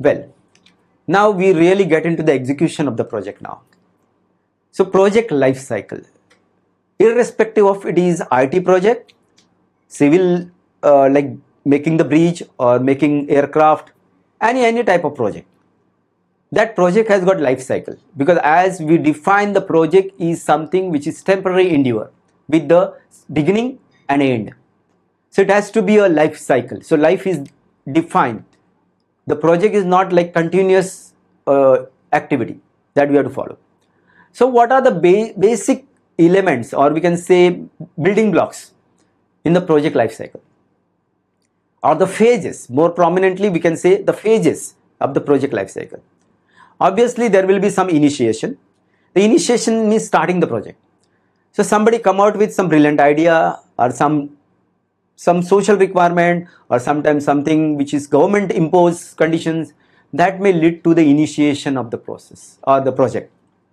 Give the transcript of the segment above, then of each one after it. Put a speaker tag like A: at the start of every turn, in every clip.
A: Well, now we really get into the execution of the project now. So project life cycle, irrespective of it is IT project, civil, like making the bridge or making aircraft, any type of project, that project has got life cycle, because as we define, the project is something which is temporary endeavor with the beginning and end. So it has to be a life cycle. So life is defined. The project is not like continuous activity that we have to follow. So what are the basic elements, or we can say building blocks in the project life cycle, or the phases? More prominently, we can say the phases of the project life cycle. Obviously, there will be some initiation. The initiation means starting the project. So somebody come out with some brilliant idea, or some social requirement, or sometimes something which is government imposed conditions, that may lead to the initiation of the process or the project.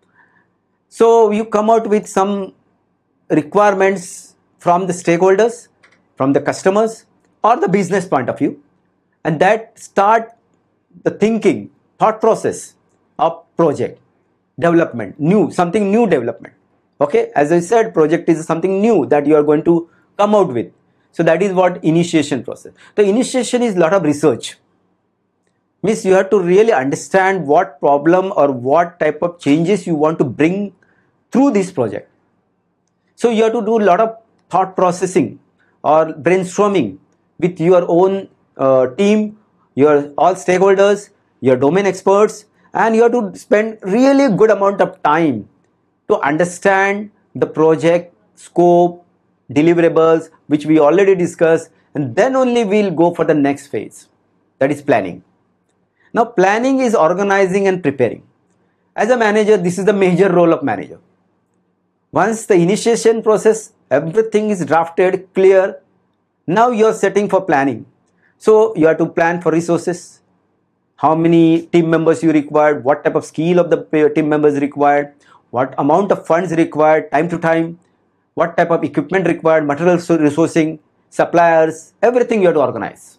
A: So you come out with some requirements from the stakeholders, from the customers, or the business point of view, and that start the thinking, thought process of project development, something new development. Okay, as I said, project is something new that you are going to come out with. So that is what initiation process. The initiation is a lot of research. Means you have to really understand what problem or what type of changes you want to bring through this project. So you have to do a lot of thought processing or brainstorming with your own team, your all stakeholders, your domain experts, and you have to spend really good amount of time to understand the project scope, deliverables, which we already discussed, and then only we'll go for the next phase, that is planning. Now planning is organizing and preparing. As a manager, this is the major role of manager. Once the initiation process, everything is drafted, clear, now you are setting for planning. So you have to plan for resources, how many team members you require, what type of skill of the team members required, what amount of funds required time to time, what type of equipment required, material resourcing, suppliers, everything you have to organize.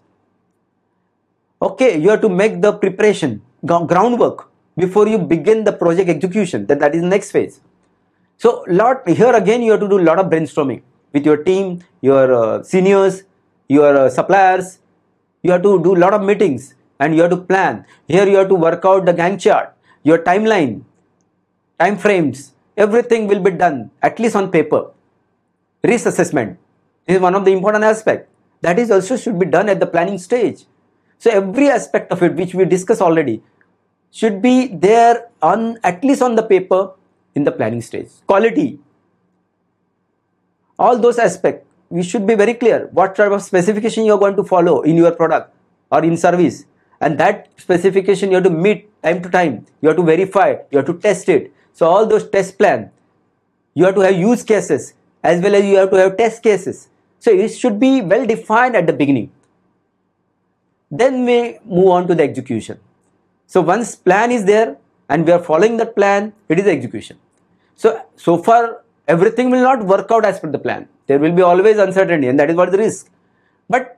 A: Okay, you have to make the preparation, groundwork before you begin the project execution. That is the next phase. So here again you have to do a lot of brainstorming with your team, your seniors, your suppliers. You have to do a lot of meetings and you have to plan. Here you have to work out the Gantt chart, your timeline, time frames, everything will be done at least on paper. Risk assessment is one of the important aspects. That is also should be done at the planning stage. So every aspect of it which we discussed already should be there on at least on the paper in the planning stage. Quality, all those aspects, we should be very clear what type of specification you are going to follow in your product or in service, and that specification you have to meet time to time. You have to verify, you have to test it. So all those test plan, you have to have use cases as well as you have to have test cases. So it should be well defined at the beginning. Then we move on to the execution. So once plan is there and we are following that plan, it is execution. So far everything will not work out as per the plan. There will be always uncertainty, and that is what the risk. But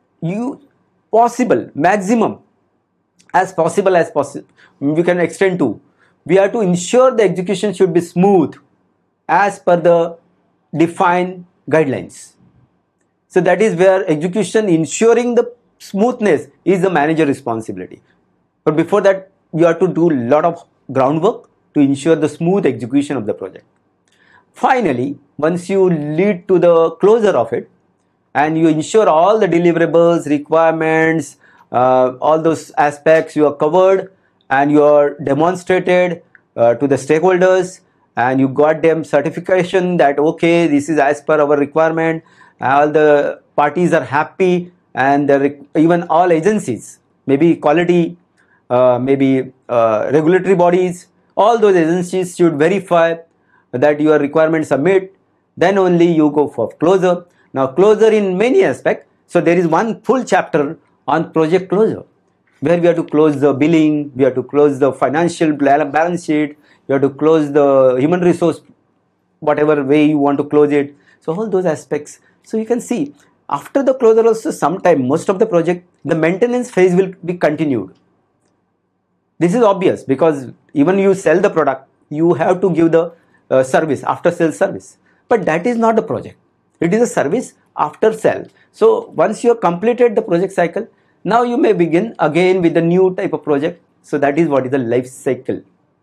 A: maximum as possible we can extend to. We have to ensure the execution should be smooth as per the defined guidelines. So that is where execution, ensuring the smoothness, is the manager responsibility. But before that, you have to do a lot of groundwork to ensure the smooth execution of the project. Finally, once you lead to the closure of it and you ensure all the deliverables, requirements, all those aspects you are covered and you are demonstrated to the stakeholders, and you got them certification that okay, this is as per our requirement, all the parties are happy, and even all agencies, maybe quality, maybe regulatory bodies, all those agencies should verify that your requirements are met. Then only you go for closure. Now closure in many aspects. So there is one full chapter on project closure, where we have to close the billing, we have to close the financial balance sheet, you have to close the human resource, whatever way you want to close it. So all those aspects. So you can see after the closure also, sometime most of the project, the maintenance phase will be continued. This is obvious because even you sell the product, you have to give the service, after sales service. But that is not the project. It is a service after sell. So once you have completed the project cycle, now you may begin again with a new type of project. So that is what is the life cycle.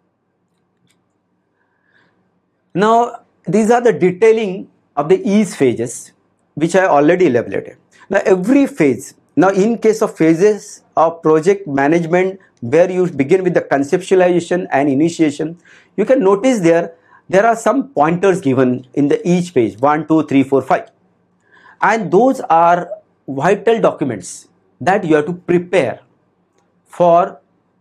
A: Now these are the detailing of the each phases which I already elaborated. Now every phase, now in case of phases of project management where you begin with the conceptualization and initiation, you can notice there are some pointers given in the each page, 1, 2, 3, 4, 5. And those are vital documents that you have to prepare for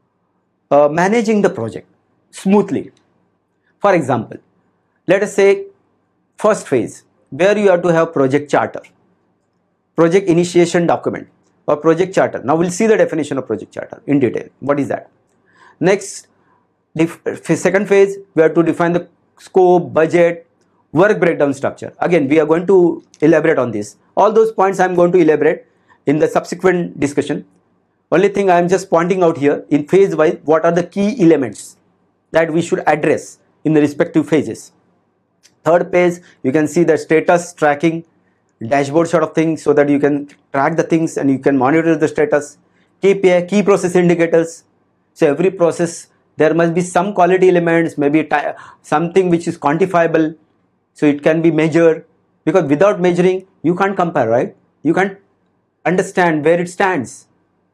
A: managing the project smoothly. For example, let us say first phase where you have to have project charter, project initiation document or project charter. Now we'll see the definition of project charter in detail. What is that? Next, the second phase, we have to define the scope, budget, work breakdown structure. Again, we are going to elaborate on this. All those points I am going to elaborate in the subsequent discussion. Only thing I am just pointing out here in phase wise, what are the key elements that we should address in the respective phases. Third phase, you can see the status tracking, dashboard sort of thing, so that you can track the things and you can monitor the status. KPI, key process indicators. So every process, there must be some quality elements, maybe something which is quantifiable, so it can be measured, because without measuring you can't compare, right? You can't understand where it stands.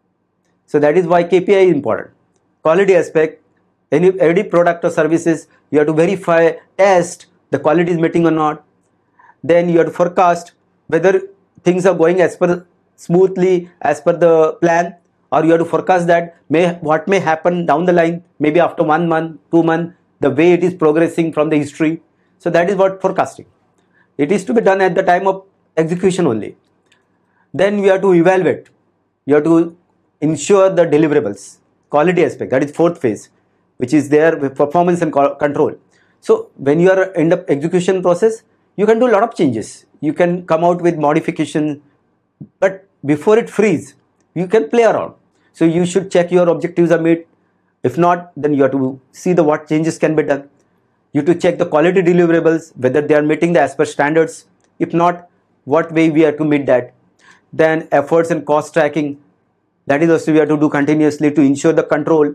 A: So that is why KPI is important. Quality aspect, any product or services, you have to verify, test the quality is meeting or not. Then you have to forecast whether things are going as per smoothly as per the plan, or you have to forecast that what may happen down the line, maybe after 1 month, 2 months, the way it is progressing from the history. So that is what forecasting. It is to be done at the time of execution only. Then we have to evaluate. You have to ensure the deliverables, quality aspect. That is fourth phase, which is there with performance and control. So when you are in the execution process, you can do a lot of changes. You can come out with modification, but before it freeze, you can play around. So you should check your objectives are met. If not, then you have to see the what changes can be done. You have to check the quality deliverables, whether they are meeting the as per standards. If not, what way we have to meet that. Then efforts and cost tracking. That is also we have to do continuously to ensure the control,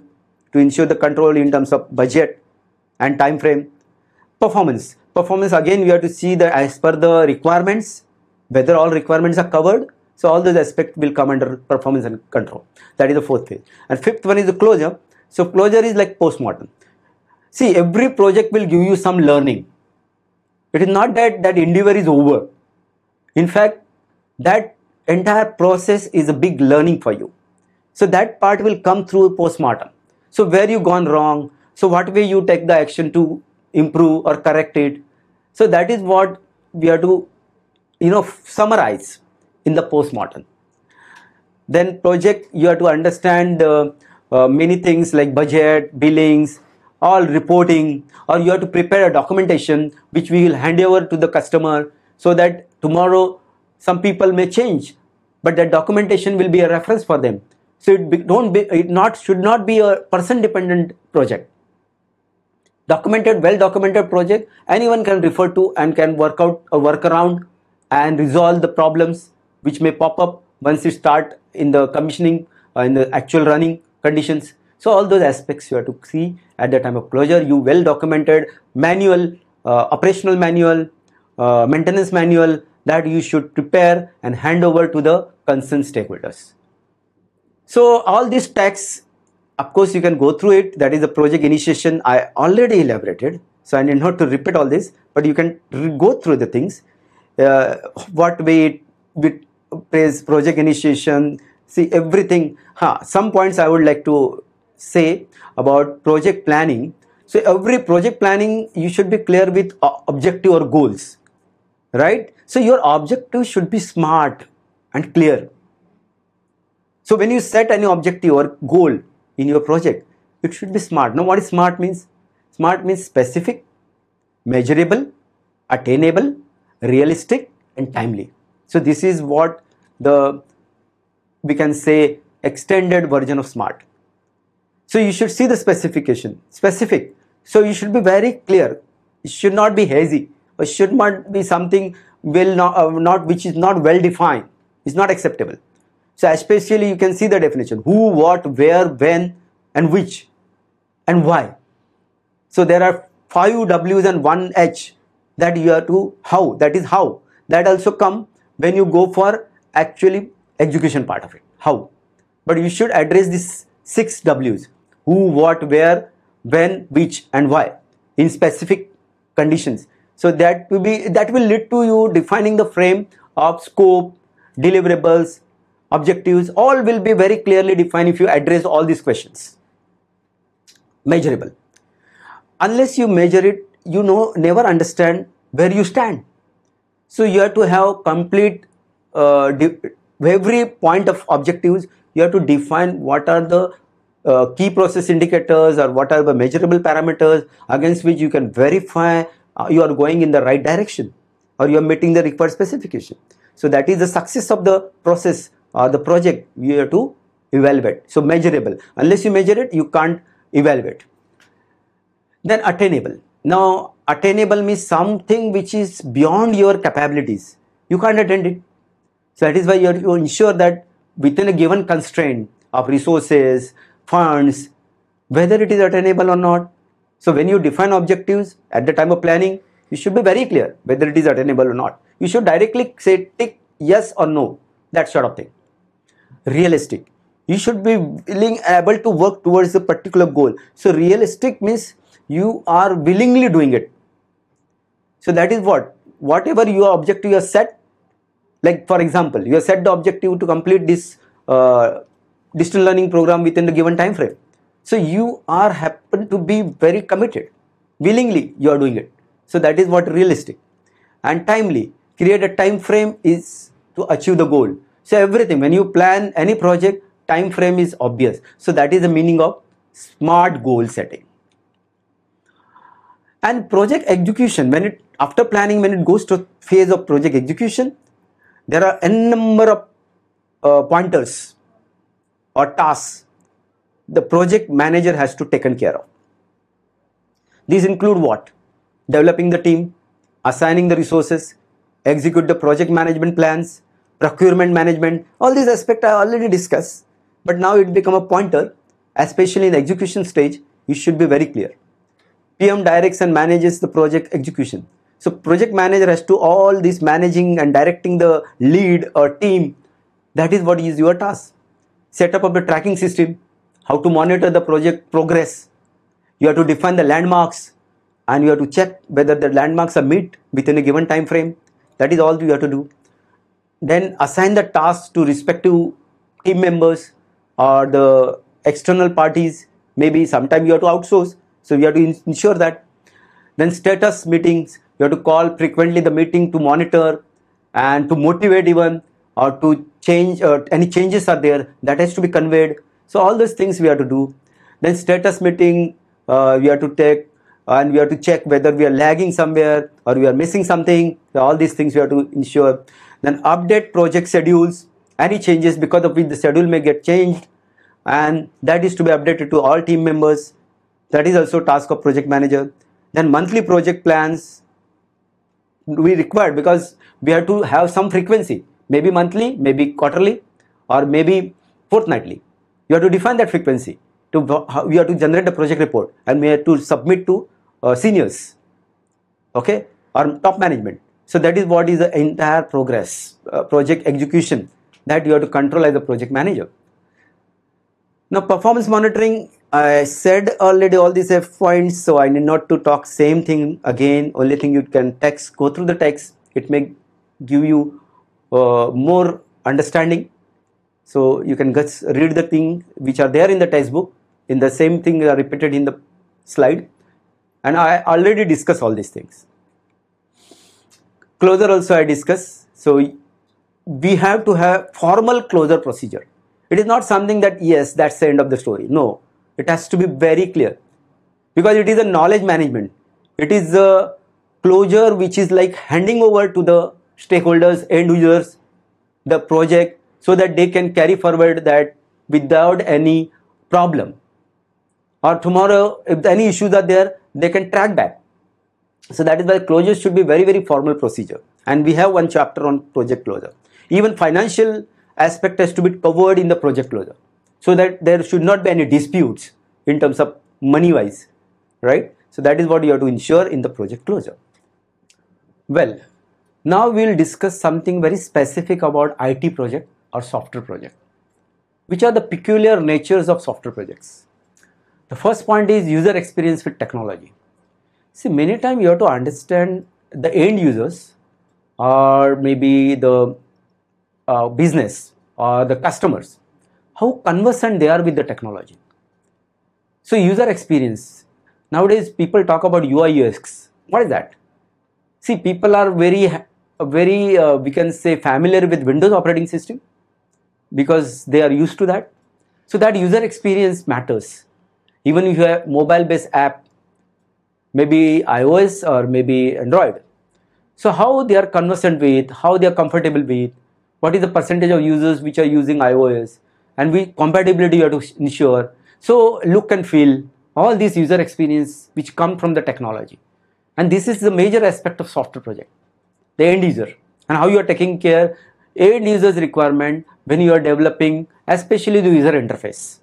A: in terms of budget and time frame. Performance again, we have to see that as per the requirements, whether all requirements are covered. So all those aspects will come under performance and control. That is the fourth phase. And fifth one is the closure. So closure is like postmortem. See, every project will give you some learning. It is not that endeavor is over. In fact, that entire process is a big learning for you. So that part will come through postmortem. So where you gone wrong, so what way you take the action to improve or correct it. So that is what we have to summarize in the postmortem. Then project, you have to understand many things like budget, billings, all reporting, or you have to prepare a documentation which we will hand over to the customer, so that tomorrow some people may change, but that documentation will be a reference for them. So it should not be a person dependent project. Well documented project, anyone can refer to and can work out a workaround and resolve the problems which may pop up once you start in the commissioning in the actual running conditions. So all those aspects you have to see at the time of closure. You well documented manual, operational manual, maintenance manual that you should prepare and hand over to the concerned stakeholders. So all these texts, of course, you can go through it. That is the project initiation. I already elaborated, so I need not to repeat all this, but you can go through the things. What way it plays project initiation. See everything. Some points I would like to say about project planning. So every project planning, you should be clear with objective or goals, right? So your objective should be smart and clear. So when you set any objective or goal in your project, it should be smart. Now what is smart means? Smart means specific, measurable, attainable, realistic and timely. So this is what we can say extended version of SMART. So you should see the specification, specific. So you should be very clear. It should not be hazy. It should not be something which is not well defined. It's not acceptable. So especially you can see the definition: who, what, where, when, and which, and why. So there are 5 W's and 1 H that you have to how. That is how. That also come when you go for actually execution part of it. How. But you should address these 6 W's: who, what, where, when, which, and why in specific conditions. So that will lead to you defining the frame of scope, deliverables, objectives. All will be very clearly defined if you address all these questions. Measurable. Unless you measure it, you never understand where you stand. So you have to have complete every point of objectives. You have to define what are the key process indicators or what are the measurable parameters against which you can verify you are going in the right direction or you are meeting the required specification. So that is the success of the process or the project you have to evaluate. So measurable. Unless you measure it, you can't evaluate. Then attainable. Now attainable means something which is beyond your capabilities. You can't attain it. So that is why you have to ensure that within a given constraint of resources, funds, whether it is attainable or not. So when you define objectives at the time of planning, you should be very clear whether it is attainable or not. You should directly say tick yes or no, that sort of thing. Realistic. You should be able to work towards a particular goal. So realistic means you are willingly doing it. So that is whatever your objective you have set. Like for example, you have set the objective to complete this digital learning program within the given time frame. So you are happen to be very committed. Willingly you are doing it. So that is what realistic. And timely. Create a time frame is to achieve the goal. So everything, when you plan any project, time frame is obvious. So that is the meaning of smart goal setting. And project execution, after planning, when it goes to phase of project execution, there are n number of pointers or tasks the project manager has to take care of. These include what? Developing the team, assigning the resources, execute the project management plans, procurement management. All these aspects I already discussed, but now it become a pointer, especially in the execution stage. You should be very clear. PM directs and manages the project execution. So project manager has to all this managing and directing the lead or team. That is what is your task. Set up of the tracking system, how to monitor the project progress. You have to define the landmarks and you have to check whether the landmarks are met within a given time frame. That is all you have to do. Then assign the tasks to respective team members or the external parties. Maybe sometime you have to outsource. So you have to ensure that. Then status meetings. You have to call frequently the meeting to monitor and to motivate even, or to change, any changes are there that has to be conveyed. So all those things we have to do. Then status meeting we have to take, and we have to check whether we are lagging somewhere or we are missing something. So all these things we have to ensure. Then update project schedules, any changes because of which the schedule may get changed, and that is to be updated to all team members. That is also task of project manager. Then monthly project plans we required because we have to have some frequency, maybe monthly, maybe quarterly, or maybe fortnightly. You have to define that frequency. You have to generate a project report and we have to submit to seniors, okay, or top management. So that is what is the entire progress, project execution, that you have to control as a project manager. Now performance monitoring, I said already all these F points, so I need not to talk same thing again. Only thing you can go through the text. It may give you more understanding. So you can just read the thing which are there in the textbook. In the same thing are repeated in the slide. And I already discussed all these things. Closure also I discussed. So we have to have formal closure procedure. It is not something that yes, that's the end of the story. No, it has to be very clear, because it is a knowledge management. It is a closure which is like handing over to the stakeholders, end users, the project, so that they can carry forward that without any problem. or tomorrow if any issues are there, they can track back. So that is why closure should be very, very formal procedure. And we have one chapter on project closure. Even financial aspect has to be covered in the project closure, so that there should not be any disputes in terms of money wise, right? So that is what you have to ensure in the project closure. Well, now we will discuss something very specific about IT project or software project. Which are the peculiar natures of software projects? The first point is user experience with technology. See, many times you have to understand the end users, or maybe the business or the customers, how conversant they are with the technology. So user experience. Nowadays people talk about UI UX. What is that? See, people are very we can say familiar with Windows operating system because they are used to that. So that user experience matters. Even if you have mobile based app, maybe iOS or maybe Android. So how they are conversant with, how they are comfortable with, what is the percentage of users which are using iOS, and with compatibility you have to ensure. So look and feel, all these user experience which come from the technology. And this is the major aspect of software project, the end user, and how you are taking care end users requirement when you are developing, especially the user interface.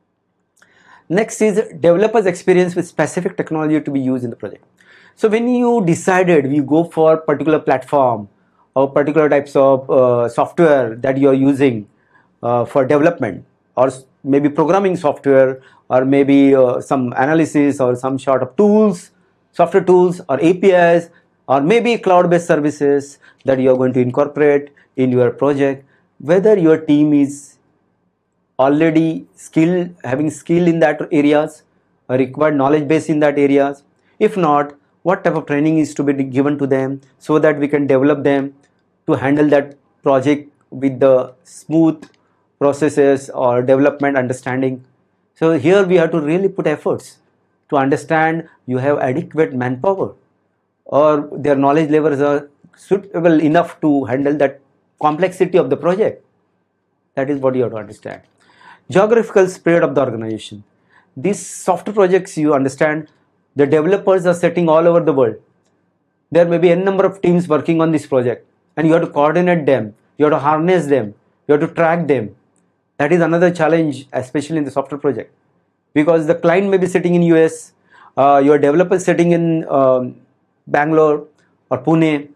A: Next is developers experience with specific technology to be used in the project. So when you decided we go for particular platform or particular types of software that you are using for development, or maybe programming software, or maybe some analysis or some sort of tools, software tools or APIs, or maybe cloud-based services that you are going to incorporate in your project, whether your team is already having skill in that areas, or required knowledge base in that areas. If not, what type of training is to be given to them so that we can develop them to handle that project with the smooth processes or development understanding. So here we have to really put efforts to understand you have adequate manpower, or their knowledge levels are suitable enough to handle that complexity of the project. That is what you have to understand. Geographical spread of the organization. These software projects, you understand, the developers are sitting all over the world. There may be n number of teams working on this project, and you have to coordinate them, you have to harness them, you have to track them. That is another challenge, especially in the software project, because the client may be sitting in US, your developer sitting in Bangalore or Pune,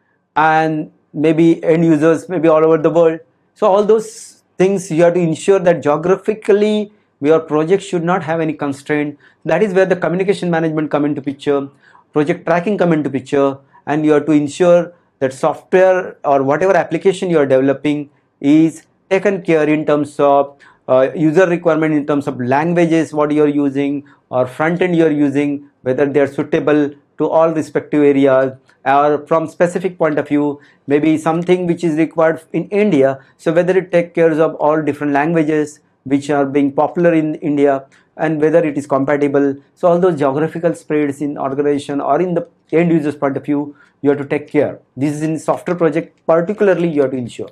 A: and maybe end users may be all over the world. So all those things you have to ensure that geographically your project should not have any constraint. That is where the communication management come into picture, project tracking come into picture, and you have to ensure that software or whatever application you are developing is taken care in terms of user requirement, in terms of languages what you are using, or front end you are using, whether they are suitable to all respective areas, or from specific point of view, maybe something which is required in India, so whether it takes care of all different languages which are being popular in India, and whether it is compatible. So all those geographical spreads in organization or in the end users point of view, you have to take care. This is in software project particularly you have to ensure.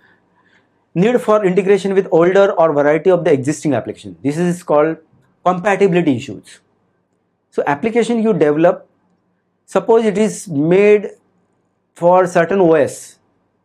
A: Need for integration with older or variety of the existing application. This is called compatibility issues. So application you develop, suppose it is made for certain OS,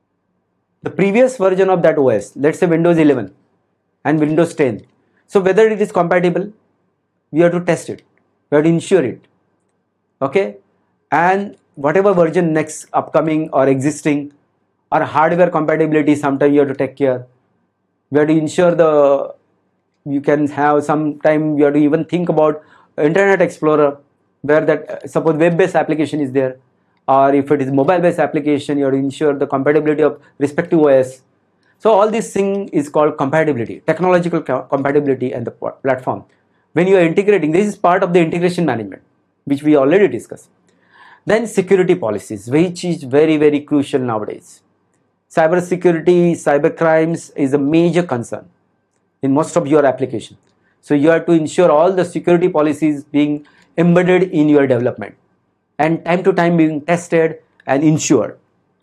A: the previous version of that OS, let's say Windows 11 and Windows 10. So whether it is compatible, we have to test it, we have to ensure it, okay? And whatever version next upcoming or existing, or hardware compatibility, sometimes you have to take care. We have to ensure you can have sometime you have to even think about Internet Explorer, where that suppose web-based application is there, or if it is mobile-based application, you have to ensure the compatibility of respective OS. So all this thing is called compatibility, technological compatibility and the platform. When you are integrating, this is part of the integration management, which we already discussed. Then security policies, which is very, very crucial nowadays. Cyber security, cyber crimes is a major concern in most of your application. So you have to ensure all the security policies being embedded in your development and time to time being tested and ensured.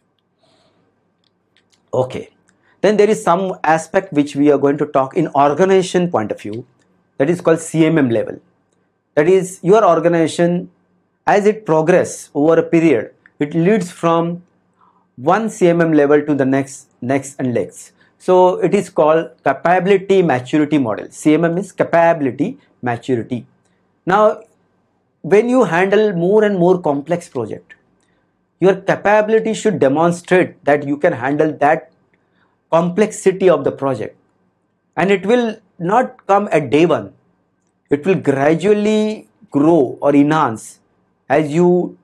A: Okay. Then there is some aspect which we are going to talk in organization point of view, that is called CMM level. that is your organization, as it progress over a period, it leads from one CMM level to the next and next. So it is called capability maturity model. CMM is capability maturity. Now when you handle more and more complex project, your capability should demonstrate that you can handle that complexity of the project, and it will not come at day one. It will gradually grow or enhance as you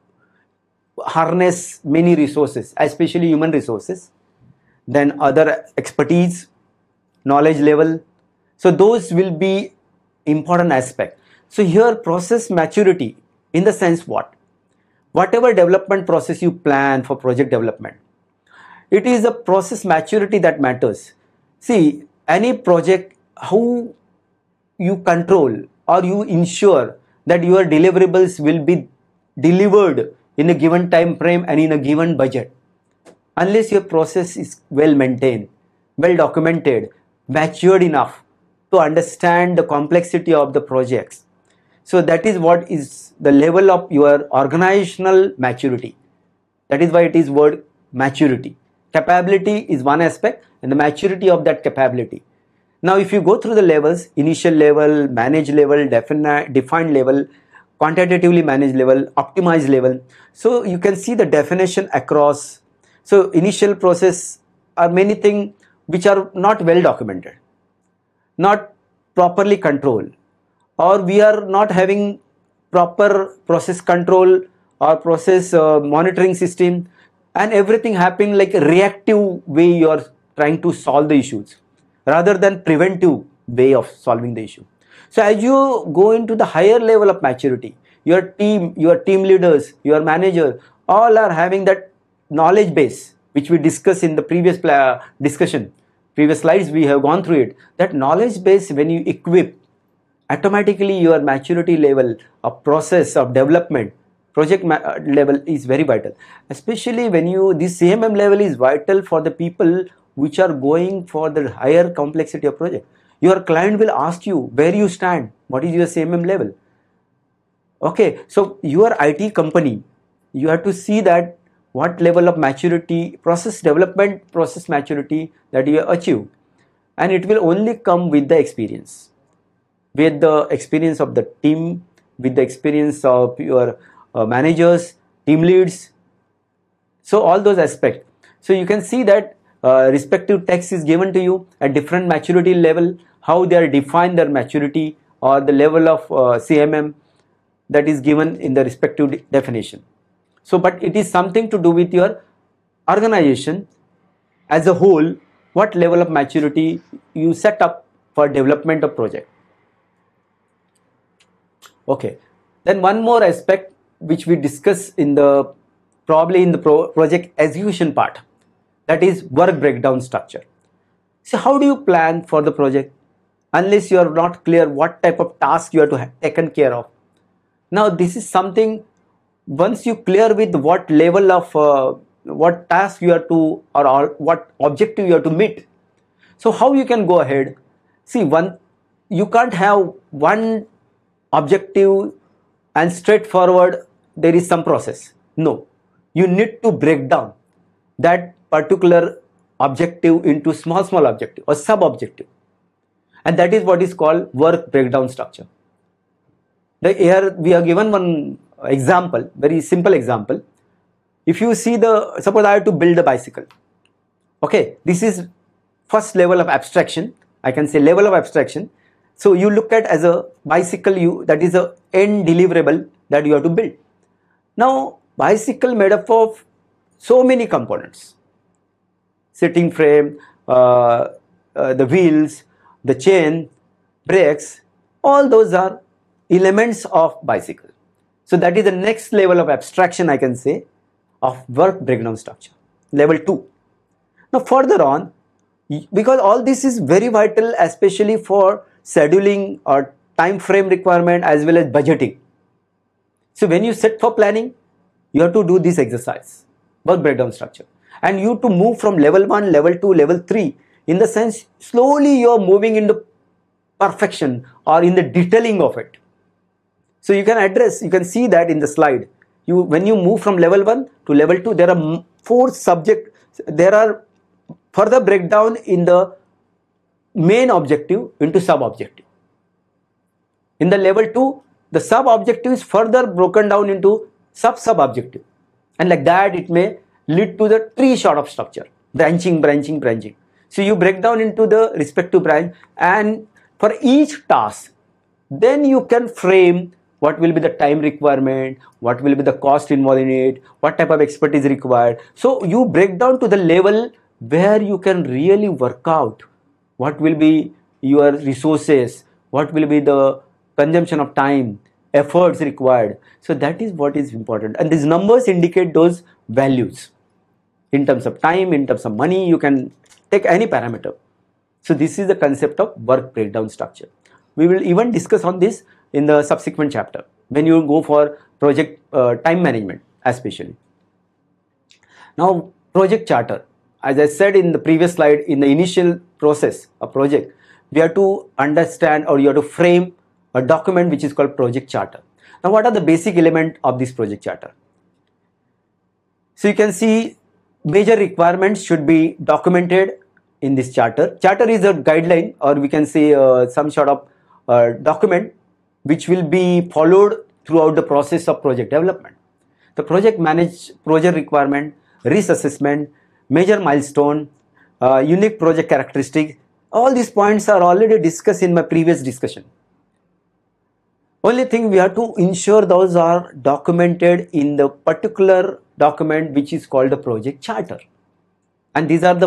A: harness many resources, especially human resources, then other expertise, knowledge level. So those will be important aspect. So here process maturity in the sense what? Whatever development process you plan for project development, it is the process maturity that matters. See, any project, how you control or you ensure that your deliverables will be delivered in a given time frame and in a given budget. Unless your process is well maintained, well documented, matured enough to understand the complexity of the projects. So that is what is the level of your organizational maturity. That is why it is word maturity. Capability is one aspect, and the maturity of that capability. Now if you go through the levels, initial level, managed level, defined level, quantitatively managed level, optimized level, so you can see the definition across. So initial process are many things which are not well documented, not properly controlled, or we are not having proper process control or process monitoring system, and everything happening like a reactive way you are trying to solve the issues rather than preventive way of solving the issue. So as you go into the higher level of maturity, your team leaders, your manager, all are having that knowledge base which we discussed in the previous previous slides. We have gone through it. That knowledge base, when you equip, automatically your maturity level of process of development project level is very vital. Especially when this CMM level is vital for the people which are going for the higher complexity of project. Your client will ask you where you stand, what is your CMM level. Okay, so your IT company, you have to see that what level of maturity, process development, process maturity that you achieve, and it will only come with the experience, with the experience of the team, with the experience of your managers, team leads. So all those aspects. So you can see that respective text is given to you at different maturity level, how they are defined their maturity or the level of CMM that is given in the respective definition. So but it is something to do with your organization as a whole, what level of maturity you set up for development of project. Okay, then one more aspect which we discuss in the probably in the project execution part, that is work breakdown structure. So how do you plan for the project unless you are not clear what type of task you have to have taken care of? Now this is something, once you clear with what level of what task you have to or what objective you have to meet, so how you can go ahead. See, you can't have one objective and straightforward there is some process. No, you need to break down that particular objective into small objective or sub objective, and that is what is called work breakdown structure. Here we are given one example, very simple example. If you see suppose I have to build a bicycle. Okay, this is first level of abstraction, I can say level of abstraction. So you look at as a bicycle, that is a end deliverable that you have to build. Now bicycle made up of so many components: sitting frame, the wheels, the chain, brakes, all those are elements of bicycle. So that is the next level of abstraction, I can say, of work breakdown structure, level 2. Now further on, because all this is very vital, especially for scheduling or time frame requirement as well as budgeting. So when you set for planning, you have to do this exercise, work breakdown structure, and you to move from level 1, level 2, level 3, in the sense slowly you are moving into perfection or in the detailing of it. So you can address, you can see that in the slide. When you move from level 1 to level 2, there are 4 subject, there are further breakdown in the main objective into sub-objective. In the level 2, the sub-objective is further broken down into sub-sub-objective. And like that, it may lead to the tree sort of structure, branching. So you break down into the respective branch, and for each task, then you can frame what will be the time requirement, what will be the cost involved in it, what type of expertise required. So you break down to the level where you can really work out what will be your resources, what will be the consumption of time, efforts required. So that is what is important, and these numbers indicate those values in terms of time, in terms of money. You can take any parameter. So this is the concept of work breakdown structure. We will even discuss on this in the subsequent chapter when you go for project time management especially. Now, project charter. As I said in the previous slide, in the initial process of project, we have to understand, or you have to frame a document which is called project charter. Now, what are the basic elements of this project charter? So you can see major requirements should be documented in this charter. Charter is a guideline, or we can say some sort of document which will be followed throughout the process of project development. The project requirement, risk assessment, major milestone, unique project characteristic. All these points are already discussed in my previous discussion. Only thing, we have to ensure those are documented in the particular document which is called the project charter. And these are the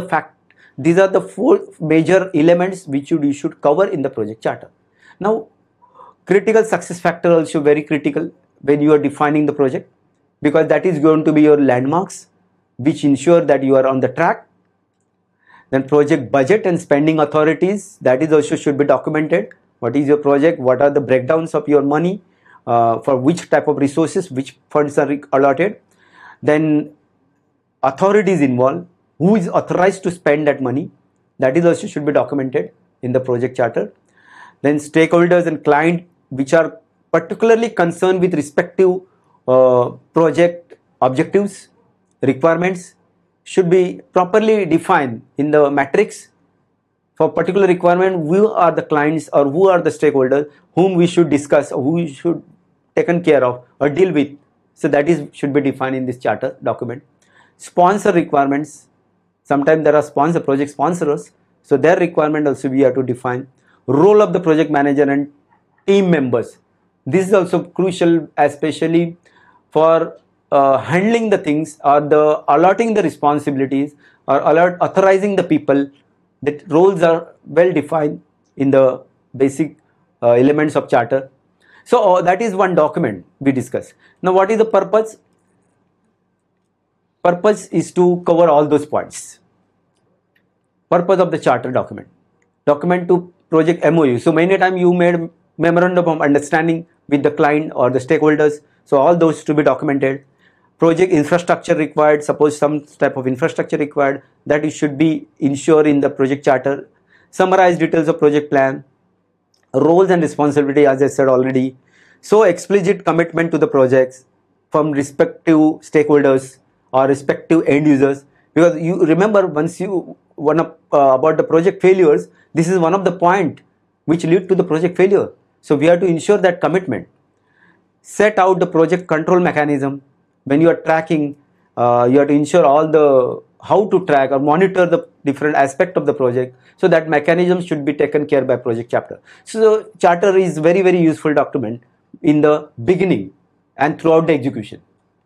A: 4 major elements which you should cover in the project charter. Now, critical success factor also very critical when you are defining the project, because that is going to be your landmarks which ensure that you are on the track. Then project budget and spending authorities, that is also should be documented. What is your project? What are the breakdowns of your money? For which type of resources, which funds are allotted? Then authorities involved, who is authorized to spend that money? That is also should be documented in the project charter. Then stakeholders and client which are particularly concerned with respective project objectives, requirements should be properly defined in the matrix. For particular requirement, who are the clients or who are the stakeholders whom we should discuss, or who we should taken care of or deal with. So that is should be defined in this charter document. Sponsor requirements. Sometimes there are project sponsors, so their requirement also we have to define. Role of the project manager and team members. This is also crucial, especially for handling the things, or the allotting the responsibilities, or authorizing the people. That roles are well defined in the basic elements of charter. So that is one document we discuss. Now, what is the purpose? Purpose is to cover all those points. Purpose of the charter document to project MOU. So many times you made memorandum of understanding with the client or the stakeholders. So all those to be documented. Project infrastructure required, suppose some type of infrastructure required, that it should be ensured in the project charter. Summarize details of project plan. Roles and responsibility, as I said already. So explicit commitment to the projects from respective stakeholders or respective end users. Because you remember, once you about the project failures, this is one of the point which lead to the project failure. So we have to ensure that commitment. Set out the project control mechanism. When you are tracking, you have to ensure all the how to track or monitor the different aspect of the project. So that mechanism should be taken care by project chapter. So the charter is very, very useful document in the beginning and throughout the execution.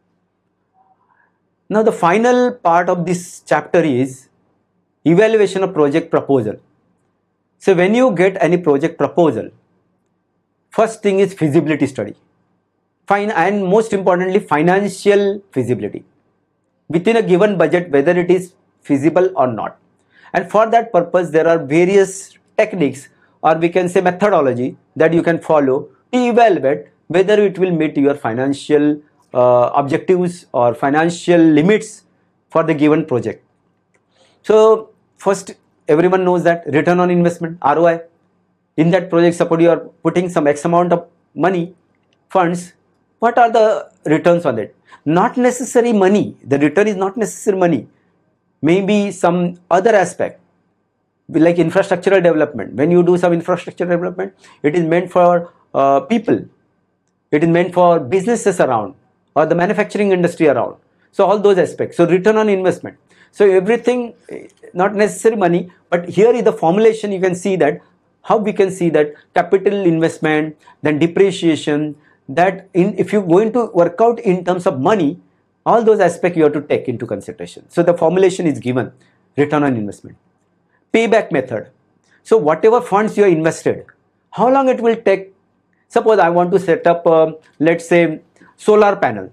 A: Now the final part of this chapter is evaluation of project proposal. So when you get any project proposal, first thing is feasibility study. And most importantly, financial feasibility within a given budget, whether it is feasible or not. And for that purpose, there are various techniques, or we can say methodology, that you can follow to evaluate whether it will meet your financial objectives or financial limits for the given project. So first, everyone knows that return on investment, ROI. In that project, suppose you are putting some X amount of money, funds, what are the returns on it? Not necessary money. The return is not necessary money. Maybe some other aspect, like infrastructural development. When you do some infrastructure development, it is meant for people. It is meant for businesses around or the manufacturing industry around. So all those aspects. So return on investment. So everything, not necessary money, but here is the formulation. You can see that how we can see that capital investment, then depreciation, that if you going to work out in terms of money, all those aspects you have to take into consideration. So the formulation is given, return on investment. Payback method. So whatever funds you have invested, how long it will take. Suppose I want to set up, let's say, solar panel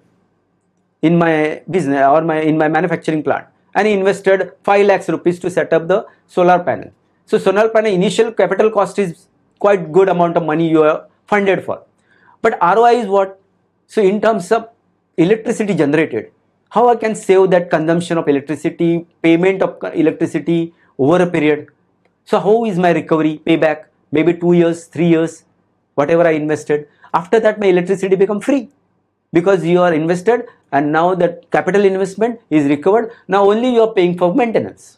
A: in my business or in my manufacturing plant, and I invested 5 lakhs rupees to set up the solar panel. So solar panel initial capital cost is quite good amount of money you are funded for. But ROI is what? So in terms of electricity generated, how I can save that consumption of electricity, payment of electricity over a period. So how is my recovery, payback? Maybe 2 years, 3 years, whatever I invested. After that my electricity become free because you are invested and now that capital investment is recovered. Now only you are paying for maintenance.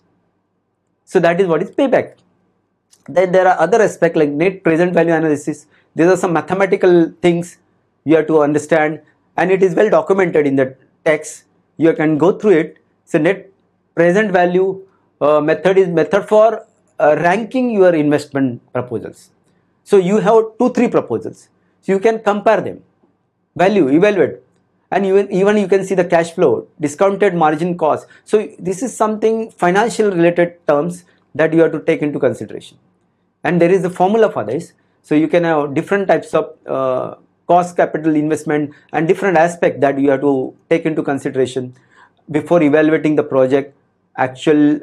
A: So that is what is payback. Then there are other aspects like net present value analysis. These are some mathematical things you have to understand, and it is well documented in the text. You can go through it. So net present value method is method for ranking your investment proposals. So you have 2-3 proposals. So you can compare them, value, evaluate, and even you can see the cash flow, discounted margin cost. So this is something financial related terms that you have to take into consideration. And there is a formula for this. So you can have different types of cost, capital, investment, and different aspects that you have to take into consideration before evaluating the project actual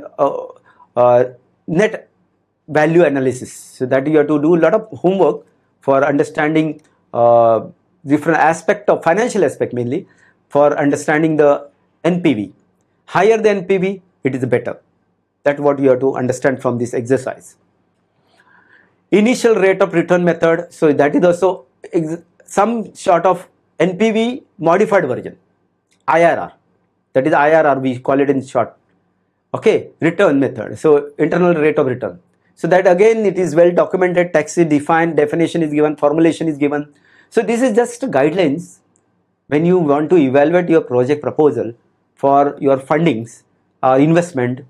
A: net value analysis. So that you have to do a lot of homework for understanding different aspect of financial aspect, mainly for understanding the NPV. Higher the NPV, it is better. That's what you have to understand from this exercise. Initial rate of return method. So that is also some sort of NPV modified version, IRR. That is IRR, we call it in short. Okay, return method. So internal rate of return. So that again it is well documented, text is defined, definition is given, formulation is given. So this is just guidelines when you want to evaluate your project proposal for your fundings or investment.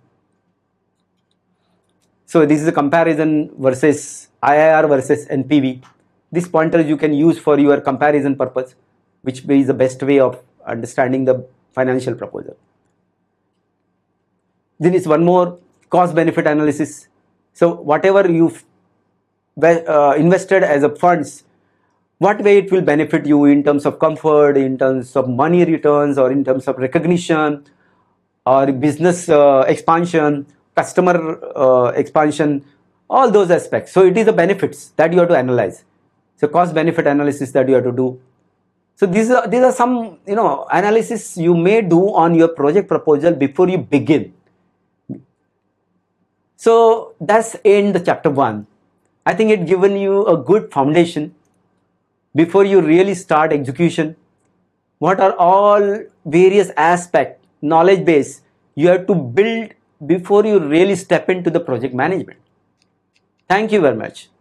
A: So this is a comparison versus IRR versus NPV. This pointer you can use for your comparison purpose, which is the best way of understanding the financial proposal. Then is one more, cost benefit analysis. So whatever you've invested as a funds, what way it will benefit you in terms of comfort, in terms of money returns, or in terms of recognition, or business expansion, customer expansion, all those aspects. So it is the benefits that you have to analyze. So cost benefit analysis that you have to do. So these are some analysis you may do on your project proposal before you begin. So that's end the chapter 1. I think it given you a good foundation before you really start execution. What are all various aspects, knowledge base you have to build before you really step into the project management. Thank you very much.